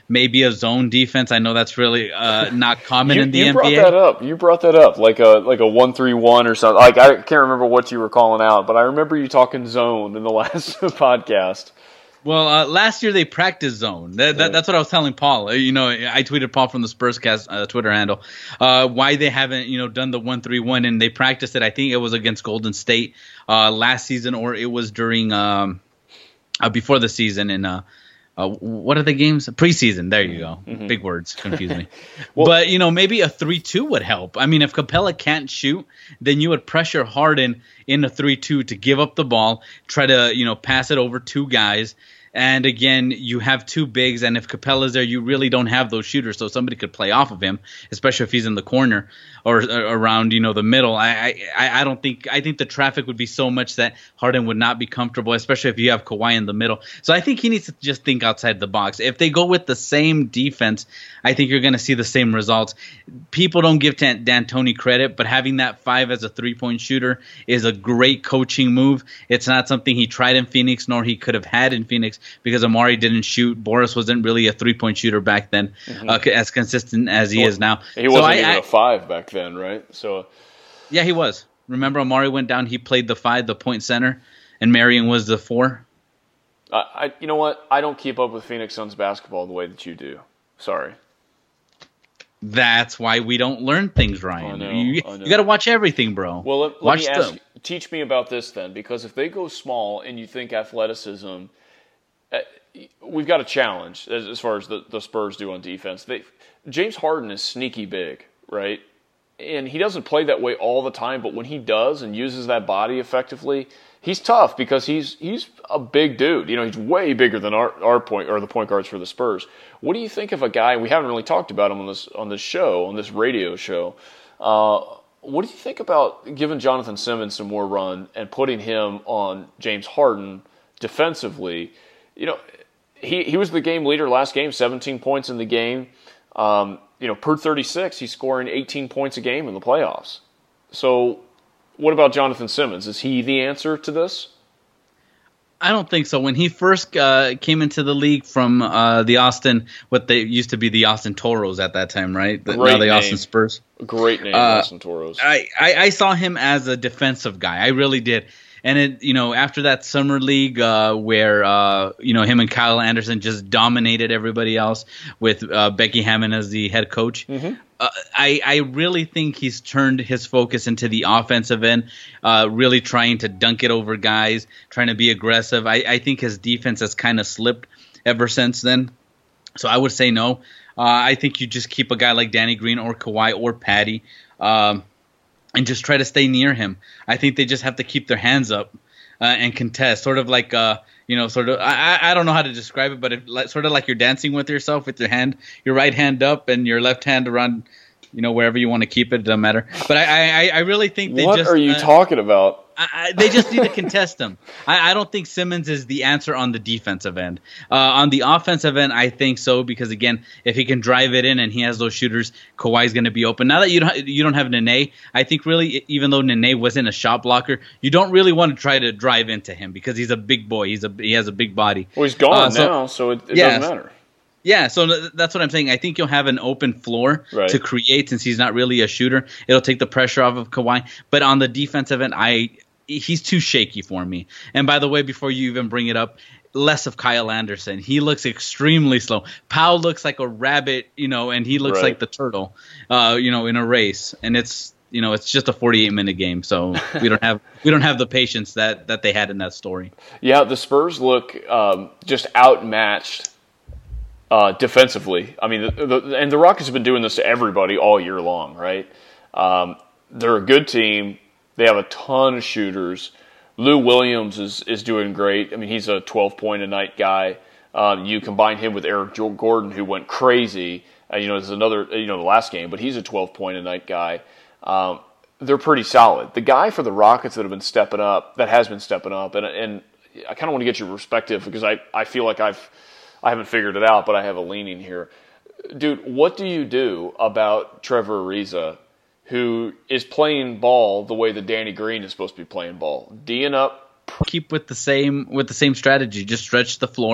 maybe a zone defense. I know that's really uh, not common you, in the you N B A. You brought that up. You brought that up, like a like a one three one or something. Like I can't remember what you were calling out, but I remember you talking zone in the last podcast. Well, uh, last year they practiced zone. That, that, that's what I was telling Paul. Uh, You know, I tweeted Paul from the Spurscast uh, Twitter handle uh, why they haven't, you know, done the one three one, and they practiced it. I think it was against Golden State uh, last season, or it was during um, uh, before the season in uh, uh, what are the games? Preseason. There you go. Mm-hmm. Big words confuse me. well, but you know, maybe a three two would help. I mean, if Capella can't shoot, then you would pressure Harden in a three two to give up the ball, try to, you know, pass it over two guys. And again, you have two bigs, and if Capella's there, you really don't have those shooters, so somebody could play off of him, especially if he's in the corner or, or around, you know, the middle. I, I I don't think I think the traffic would be so much that Harden would not be comfortable, especially if you have Kawhi in the middle. So I think he needs to just think outside the box. If they go with the same defense, I think you're going to see the same results. People don't give D'Antoni credit, but having that five as a three-point shooter is a great coaching move. It's not something he tried in Phoenix, nor he could have had in Phoenix, because Amari didn't shoot. Boris wasn't really a three-point shooter back then, mm-hmm. uh, as consistent as he well, is now. He wasn't so even I, a five back then, right? So, yeah, he was. Remember, Amari went down. He played the five, the point center, and Marion was the four. Uh, I, you know what? I don't keep up with Phoenix Suns basketball the way that you do. Sorry. That's why we don't learn things, Ryan. I know, you I know. you got to watch everything, bro. Well, let, let watch me ask. them. Teach me about this then, because if they go small and you think athleticism, uh, we've got a challenge as, as far as the, the Spurs do on defense. They, James Harden is sneaky big, right? And he doesn't play that way all the time, but when he does and uses that body effectively, he's tough because he's he's a big dude. You know, he's way bigger than our, our point or the point guards for the Spurs. What do you think of a guy? We haven't really talked about him on this on this show, on this radio show. Uh, what do you think about giving Jonathan Simmons some more run and putting him on James Harden defensively? You know, he he was the game leader last game, seventeen points in the game. Um, you know, per thirty-six, he's scoring eighteen points a game in the playoffs. So, what about Jonathan Simmons? Is he the answer to this? I don't think so. When he first uh, came into the league from uh, the Austin, what they used to be the Austin Toros at that time, right? The, Great now the name. Austin Spurs. Great name, uh, Austin Toros. I, I, I saw him as a defensive guy. I really did. And it, you know, after that summer league uh, where uh, you know him and Kyle Anderson just dominated everybody else with uh, Becky Hammond as the head coach, mm-hmm. uh, I I really think he's turned his focus into the offensive end, uh, really trying to dunk it over guys, trying to be aggressive. I, I think his defense has kind of slipped ever since then. So I would say no. Uh, I think you just keep a guy like Danny Green or Kawhi or Patty. Um, And just try to stay near him. I think they just have to keep their hands up uh, and contest, sort of like, uh, you know, sort of. I, I don't know how to describe it, but if, like, sort of like you're dancing with yourself, with your hand, your right hand up, and your left hand around, you know, wherever you want to keep it. It doesn't matter. But I, I, I really think they what just. What are you uh, talking about? I, I, they just need to contest him. I, I don't think Simmons is the answer on the defensive end. Uh, on the offensive end, I think so because again, if he can drive it in and he has those shooters, Kawhi's going to be open. Now that you don't you don't have Nene, I think really even though Nene wasn't a shot blocker, you don't really want to try to drive into him because he's a big boy. He's a he has a big body. Well, he's gone uh, so, now, so it, it yeah, doesn't matter. Yeah, so that's what I'm saying. I think you'll have an open floor right. to create since he's not really a shooter. It'll take the pressure off of Kawhi. But on the defensive end, I. He's too shaky for me. And by the way, before you even bring it up, less of Kyle Anderson. He looks extremely slow. Powell looks like a rabbit, you know, and he looks right. like the turtle, uh, you know, in a race. And it's, you know, it's just a forty-eight minute game, so we don't have we don't have the patience that, that they had in that story. Yeah, the Spurs look um, just outmatched uh, defensively. I mean, the, the, and the Rockets have been doing this to everybody all year long, right? Um, they're a good team. They have a ton of shooters. Lou Williams is, is doing great. I mean, he's a twelve-point-a-night guy. Um, you combine him with Eric Gordon, who went crazy. Uh, you know, there's another, you know, the last game, but he's a twelve-point-a-night guy. Um, they're pretty solid. The guy for the Rockets that have been stepping up, that has been stepping up, and and I kind of want to get your perspective because I, I feel like I've I haven't figured it out, but I have a leaning here. Dude, what do you do about Trevor Ariza, who is playing ball the way that Danny Green is supposed to be playing ball? D'ing up. Keep with the same with the same strategy. Just stretch the floor.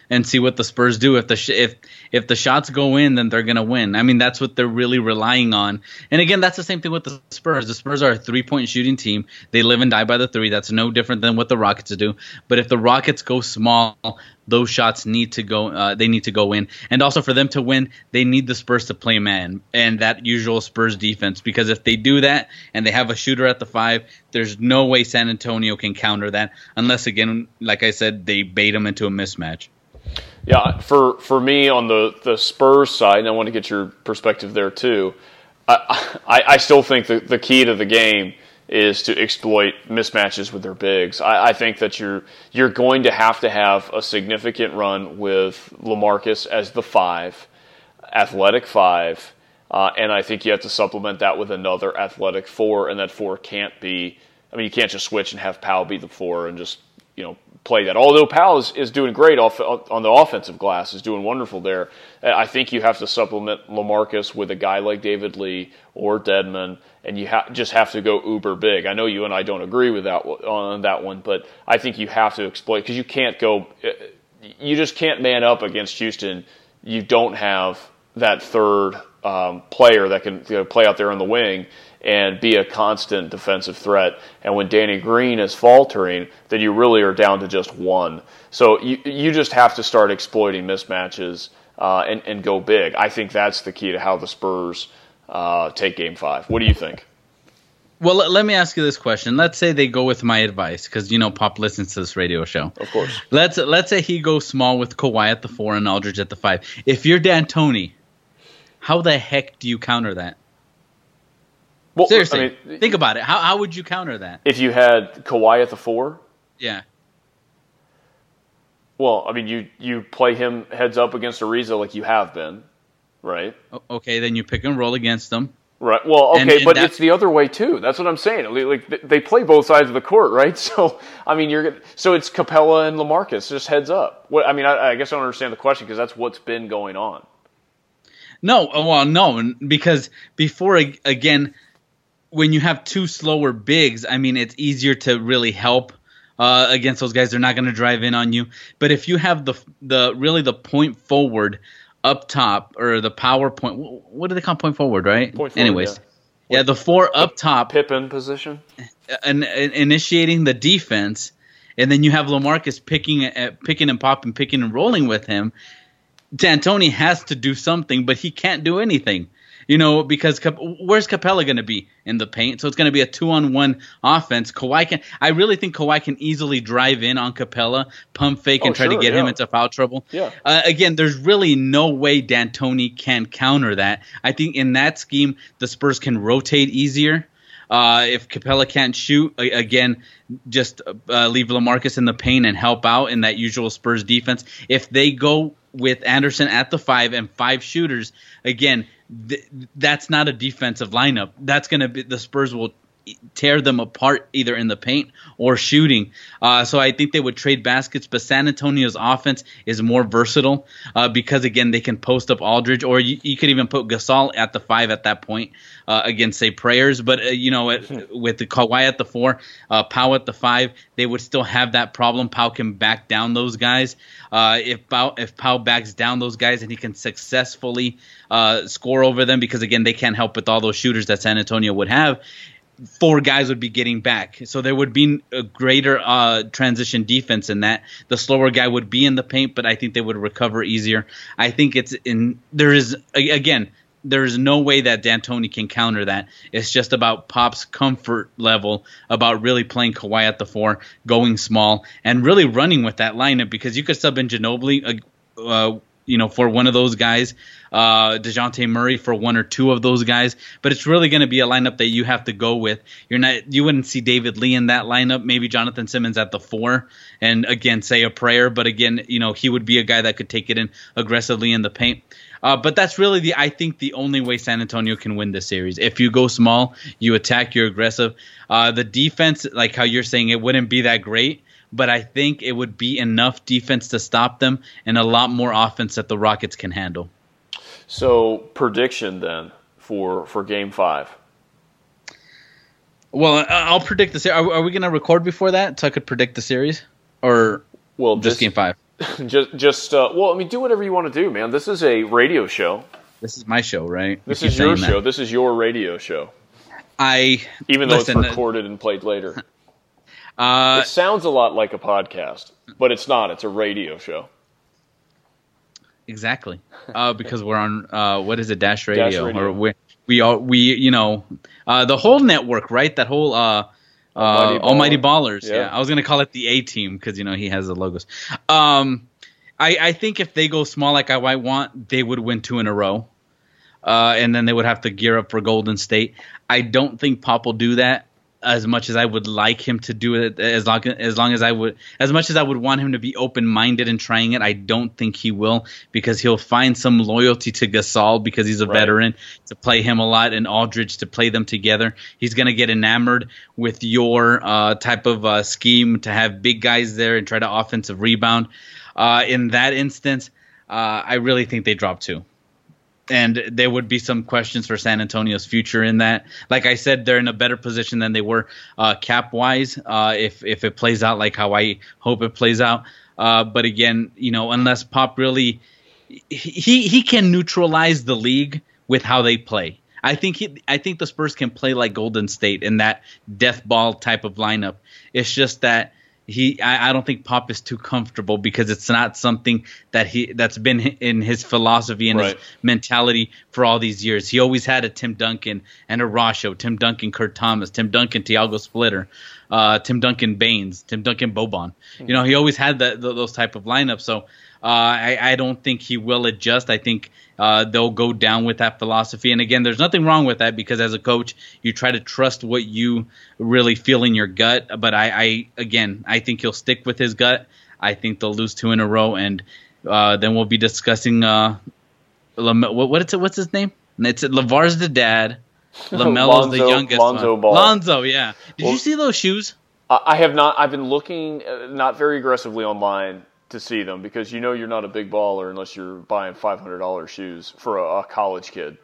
and see what the Spurs do. If the sh- if if the shots go in, then they're gonna win. I mean, that's what they're really relying on. And again, that's the same thing with the Spurs. The Spurs are a three point shooting team. They live and die by the three. That's no different than what the Rockets do. But if the Rockets go small, those shots need to go. Uh, they need to go in. And also for them to win, they need the Spurs to play man and that usual Spurs defense. Because if they do that and they have a shooter at the five, there's no way San Antonio can counter that unless, again, like I said, they bait them into a mismatch. Yeah, for, for me on the, the Spurs side, and I want to get your perspective there too, I, I, I still think the, the key to the game is to exploit mismatches with their bigs. I, I think that you're you're going to have to have a significant run with LaMarcus as the five, athletic five, uh, and I think you have to supplement that with another athletic four, and that four can't be, I mean, you can't just switch and have Powell be the four and just, you know, play that. Although Powell is, is doing great off, on the offensive glass, is doing wonderful there, I think you have to supplement LaMarcus with a guy like David Lee or Dedmon, and you ha- just have to go uber big. I know you and I don't agree with that on that one, but I think you have to exploit, because you can't go, you just can't man up against Houston. You don't have that third um, player that can, you know, play out there on the wing and be a constant defensive threat. And when Danny Green is faltering, then you really are down to just one. So you you just have to start exploiting mismatches uh, and, and go big. I think that's the key to how the Spurs uh, take Game five. What do you think? Well, let me ask you this question. Let's say they go with my advice, because, you know, Pop listens to this radio show. Of course. Let's let's say he goes small with Kawhi at the four and Aldridge at the five. If you're D'Antoni, how the heck do you counter that? Well, seriously, I mean, think about it. How how would you counter that? If you had Kawhi at the four? Yeah. Well, I mean, you, you play him heads up against Ariza like you have been, right? Okay, then you pick and roll against them. Right. Well, okay, and, and but it's the other way too. That's what I'm saying. Like, they play both sides of the court, right? So, I mean, you're so it's Capella and LaMarcus just heads up. What I mean, I, I guess I don't understand the question, because that's what's been going on. No, well, no, because before again, when you have two slower bigs, I mean, it's easier to really help uh, against those guys. They're not going to drive in on you. But if you have the the really the point forward up top, or the power point, what do they call point forward, right? Point forward, Anyways, yeah. yeah, the four up top, Pippen position, and, and initiating the defense, and then you have LaMarcus picking, uh, picking and popping, picking and rolling with him. D'Antoni has to do something, but he can't do anything. You know, because Cap- where's Capella going to be? In the paint. So it's going to be a two-on-one offense. Kawhi can. I really think Kawhi can easily drive in on Capella, pump fake, and oh, try sure, to get yeah. him into foul trouble. Yeah. Uh, again, there's really no way D'Antoni can counter that. I think in that scheme, the Spurs can rotate easier. Uh, if Capella can't shoot, again, just uh, leave LaMarcus in the paint and help out in that usual Spurs defense. If they go with Anderson at the five and five shooters, again, th- that's not a defensive lineup. That's going to be, the Spurs will tear them apart either in the paint or shooting. Uh, so I think they would trade baskets, but San Antonio's offense is more versatile uh, because, again, they can post up Aldridge, or you, you could even put Gasol at the five at that point uh, against, say, Prayers. But, uh, you know, it, with the Kawhi at the four, uh, Pau at the five, they would still have that problem. Pau can back down those guys. Uh, if Pau, if Pau backs down those guys and he can successfully uh, score over them, because, again, they can't help with all those shooters that San Antonio would have, four guys would be getting back. So there would be a greater uh, transition defense in that. The slower guy would be in the paint, but I think they would recover easier. I think it's in – there is – again, there is no way that D'Antoni can counter that. It's just about Pop's comfort level, about really playing Kawhi at the four, going small, and really running with that lineup, because you could sub in Ginobili uh, uh, you know, for one of those guys, uh, DeJounte Murray for one or two of those guys. But it's really going to be a lineup that you have to go with. You're not, you wouldn't see David Lee in that lineup. Maybe Jonathan Simmons at the four, and again, say a prayer. But again, you know, he would be a guy that could take it in aggressively in the paint. Uh, but that's really the, I think, the only way San Antonio can win this series. If you go small, you attack, you're aggressive. Uh, the defense, like how you're saying, it wouldn't be that great. But I think it would be enough defense to stop them, and a lot more offense that the Rockets can handle. So, prediction then for for Game Five. Well, I'll predict the series. Are, are we going to record before that so I could predict the series, or well, just this, Game Five? just, just uh, well, I mean, do whatever you want to do, man. This is a radio show. This is my show, right? This You is keep your saying show. that. This is your radio show. I Even though listen, it's recorded and played later. Uh, it sounds a lot like a podcast, but it's not. It's a radio show. Exactly, uh, because we're on uh, what is it, Dash Radio, Dash Radio. or we we are we you know uh, the whole network, right? That whole uh, uh, Almighty, Almighty Baller. Ballers. Yeah. Yeah. I was gonna call it the A Team because you know he has the logos. Um, I I think if they go small like I might want, they would win two in a row, uh, and then they would have to gear up for Golden State. I don't think Pop will do that. As much as I would like him to do it, as long as long as I would, as much as I would want him to be open-minded in trying it, I don't think he will, because he'll find some loyalty to Gasol because he's a Right. veteran to play him a lot, and Aldridge to play them together. He's going to get enamored with your uh, type of uh, scheme to have big guys there and try to offensive rebound. Uh, in that instance, uh, I really think they drop two. And there would be some questions for San Antonio's future in that. Like I said, they're in a better position than they were uh, cap-wise uh, if if it plays out like how I hope it plays out. Uh, but again, you know, unless Pop really he he can neutralize the league with how they play. I think he, I think the Spurs can play like Golden State in that death ball type of lineup. It's just that He, I, I don't think Pop is too comfortable because it's not something that he that's been in his philosophy and Right. his mentality for all these years. He always had a Tim Duncan and a Rasho, Tim Duncan, Kurt Thomas, Tim Duncan, Tiago Splitter, uh, Tim Duncan, Baines, Tim Duncan, Boban. You know, he always had that those type of lineups. So uh, I, I don't think he will adjust. I think uh, they'll go down with that philosophy. And again, there's nothing wrong with that because as a coach, you try to trust what you really feel in your gut. But I, I again, I think he'll stick with his gut. I think they'll lose two in a row, and uh, then we'll be discussing uh, Lame- what, what is it? What's his name? It's LeVar's the dad. LaMelo's the Lonzo- youngest. Lonzo one. Ball. Lonzo, yeah. Did Well- you see those shoes? I I have not. I've been looking, uh, not very aggressively online to see them because you know you're not a big baller unless you're buying five hundred dollars shoes for a, a college kid.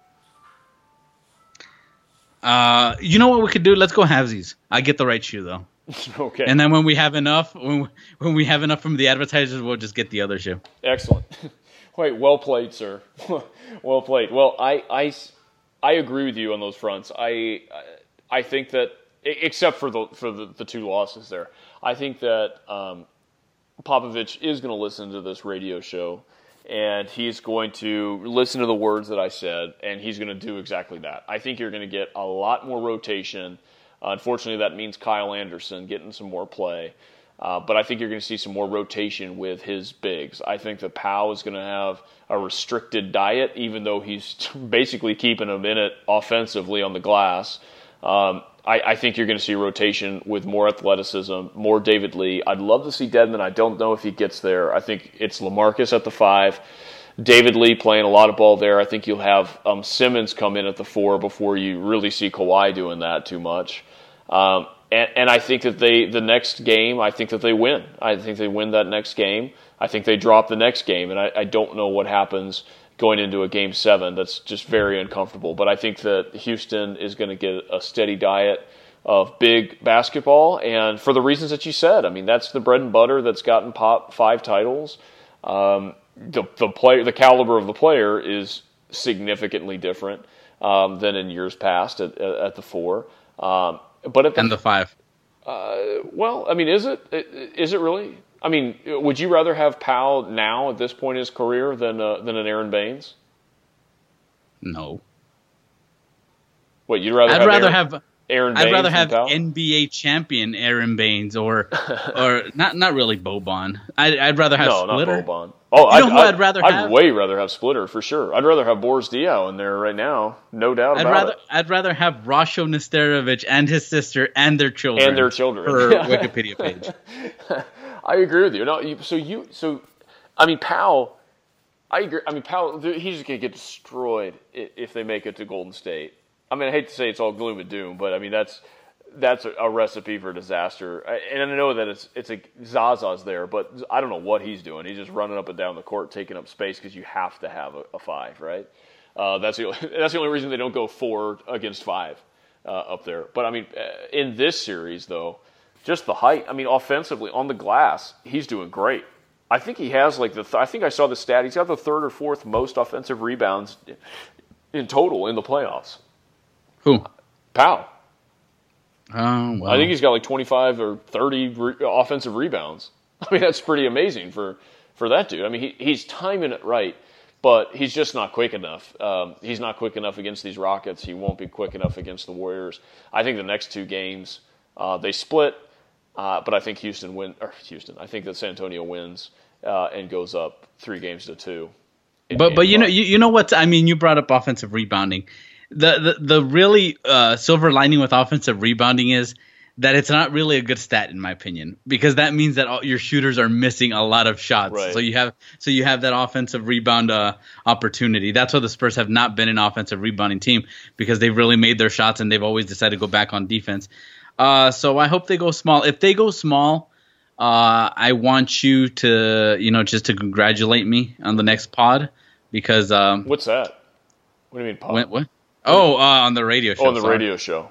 Uh, you know what we could do? Let's go halvesies. I get the right shoe though. Okay. And then when we have enough, when we, when we have enough from the advertisers, we'll just get the other shoe. Excellent. Wait, well played, sir. Well played. Well, I, I, I agree with you on those fronts. I, I think that, except for the for the, the two losses there, I think that um, Popovich is going to listen to this radio show, and he's going to listen to the words that I said, and he's going to do exactly that. I think you're going to get a lot more rotation. Uh, unfortunately, that means Kyle Anderson getting some more play. Uh, but I think you're going to see some more rotation with his bigs. I think that Powell is going to have a restricted diet, even though he's basically keeping him in it offensively on the glass. Um, I, I think you're going to see rotation with more athleticism, more David Lee. I'd love to see Dedmon. I don't know if he gets there. I think it's LaMarcus at the five. David Lee playing a lot of ball there. I think you'll have um, Simmons come in at the four before you really see Kawhi doing that too much. Um, and, and I think that they, the next game, I think that they win. I think they win that next game. I think they drop the next game, and I, I don't know what happens going into a game seven. That's just very uncomfortable. But I think that Houston is going to get a steady diet of big basketball, and for the reasons that you said. I mean, that's the bread and butter that's gotten Pop five titles. Um, the the player, the caliber of the player is significantly different um, than in years past at, at the four. Um, but at the, And the five. uh, well, I mean, is it is it really? I mean, would you rather have Powell now at this point in his career than uh, than an Aaron Baines? No. What you'd rather? I'd have rather Aaron, have Aaron Baines I'd rather than have Powell? N B A champion Aaron Baines or or not not really Boban. I'd, I'd rather have no, Splitter. not Boban. Oh, You I'd, know who I'd rather I'd have? way rather have Splitter for sure. I'd rather have Boris Diaw in there right now, no doubt I'd about rather it. I'd rather have Rasho Nesterovic and his sister and their children And their children. per Wikipedia page. I agree with you. No, you, so you, so I mean, Powell. I agree. I mean, Powell. He's just gonna get destroyed if they make it to Golden State. I mean, I hate to say it's all gloom and doom, but I mean that's that's a, a recipe for disaster. And I know that it's it's a Zaza's there, but I don't know what he's doing. He's just running up and down the court, taking up space because you have to have a, a five, right? Uh, that's the that's the only reason they don't go four against five uh, up there. But I mean, in this series though, just the height. I mean, offensively on the glass, he's doing great. I think he has like the. Th- I think I saw the stat. He's got the third or fourth most offensive rebounds in total in the playoffs. Who? Powell. Oh, well. I think he's got like twenty-five or thirty re- offensive rebounds. I mean, that's pretty amazing for, for that dude. I mean, he, he's timing it right, but he's just not quick enough. Um, he's not quick enough against these Rockets. He won't be quick enough against the Warriors. I think the next two games, uh, they split, uh, but I think Houston win or Houston. I think that San Antonio wins uh, and goes up three games to two. But but you know you, you know what I mean. You brought up offensive rebounding. The the the really uh, silver lining with offensive rebounding is that it's not really a good stat in my opinion, because that means that all your shooters are missing a lot of shots. Right. So you have so you have that offensive rebound uh, opportunity. That's why the Spurs have not been an offensive rebounding team, because they've really made their shots and they've always decided to go back on defense. Uh, so I hope they go small. If they go small, uh, I want you to you know just to congratulate me on the next pod, because um, what's that? What do you mean pod? When, what? Oh, uh, on the radio show. Oh, on the sorry. radio show.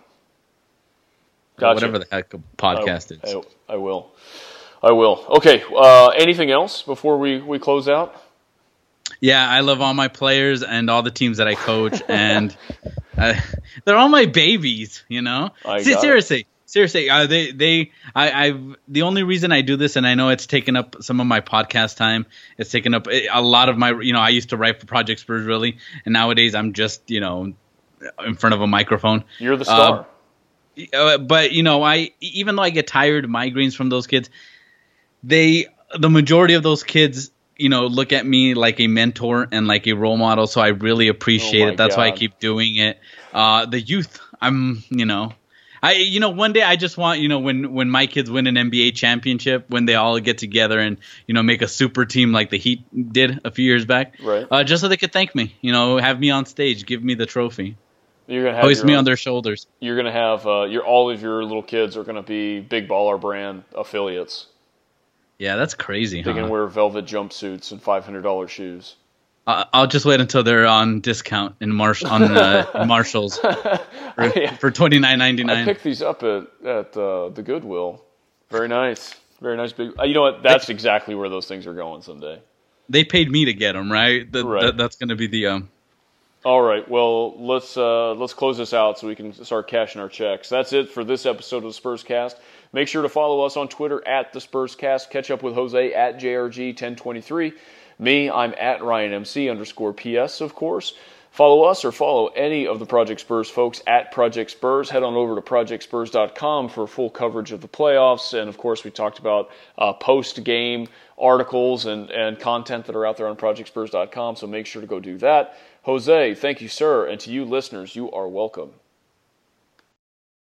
Gotcha. Whatever the heck a podcast I, is. I, I will. I will. Okay. Uh, anything else before we, we close out? Yeah, I love all my players and all the teams that I coach, and uh, they're all my babies. You know, I See, got seriously, it. seriously. Uh, they, they, I, I've the only reason I do this, and I know it's taken up some of my podcast time. It's taken up a lot of my. You know, I used to write for Project Spurs, really, and nowadays I'm just you know in front of a microphone. You're the star. Uh, Uh, but you know, I even though I get tired migraines from those kids, they the majority of those kids, you know, look at me like a mentor and like a role model. So I really appreciate Oh my it. That's God. why I keep doing it. Uh, the youth, I'm, you know, I you know one day I just want you know when when my kids win an N B A championship, when they all get together and you know make a super team like the Heat did a few years back, Right. uh, just so they could thank me. You know, have me on stage, give me the trophy. You're gonna have Hoist your me own- on their shoulders. You're gonna have uh, your all of your little kids are gonna be Big Baller brand affiliates. Yeah, that's crazy. They huh? can wear velvet jumpsuits and five hundred dollar shoes. Uh, I'll just wait until they're on discount in Marsh on uh, Marshalls for, for twenty nine ninety I nine. picked these up at at uh, the Goodwill. Very nice, very nice. Big. Uh, you know what? That's exactly where those things are going someday. They paid me to get them, right? The, Right. that- that's going to be the. Um, All right. Well, let's uh, let's close this out so we can start cashing our checks. That's it for this episode of the Spurs Cast. Make sure to follow us on Twitter at the Spurs Cast. Catch up with Jose at J R G ten twenty-three. Me, I'm at Ryan M C underscore P S, of course. Follow us or follow any of the Project Spurs folks at Project Spurs. Head on over to project spurs dot com for full coverage of the playoffs. And, of course, we talked about uh, post-game articles and, and content that are out there on project spurs dot com, so make sure to go do that. Jose, thank you, sir. And to you listeners, you are welcome.